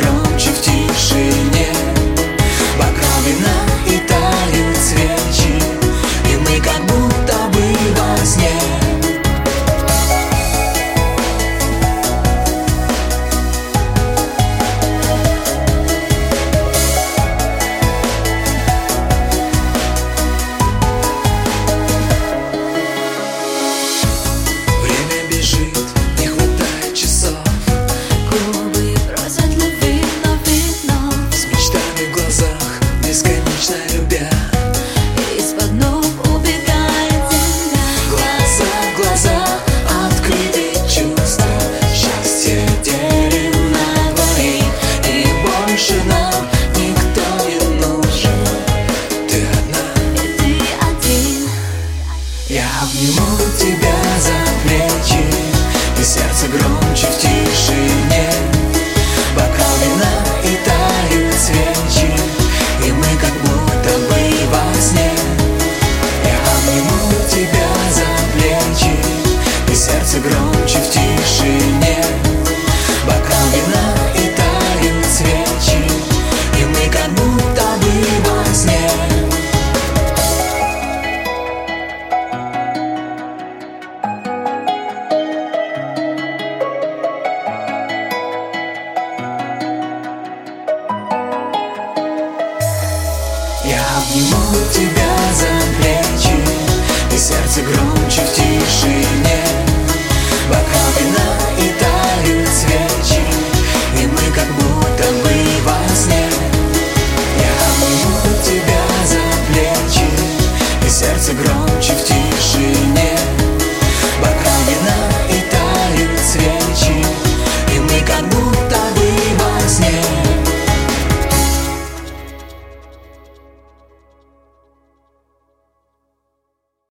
громче в тишине. Бокал вина и тают свечи, и мы как будто бы во сне. Время бежит, не хватает часов. Губы просят любви, но видно, С мечтами в глазах, бесконечно любя. из-под ног убегает земля. Глаза в глаза, открытые чувства. Счастье делим на двоих, и больше нам никто не нужен. Ты одна, И ты один. я обниму тебя за плечи, и сердце громче в тишине. Бокал вина и тают свечи, и мы как будто бы во сне. Я обниму тебя за плечи, и сердце громче в тишине. Бокал вина и тают свечи, и мы как будто бы во сне. Я обниму тебя за плечи, и сердце громче в тишине. Бокал вина и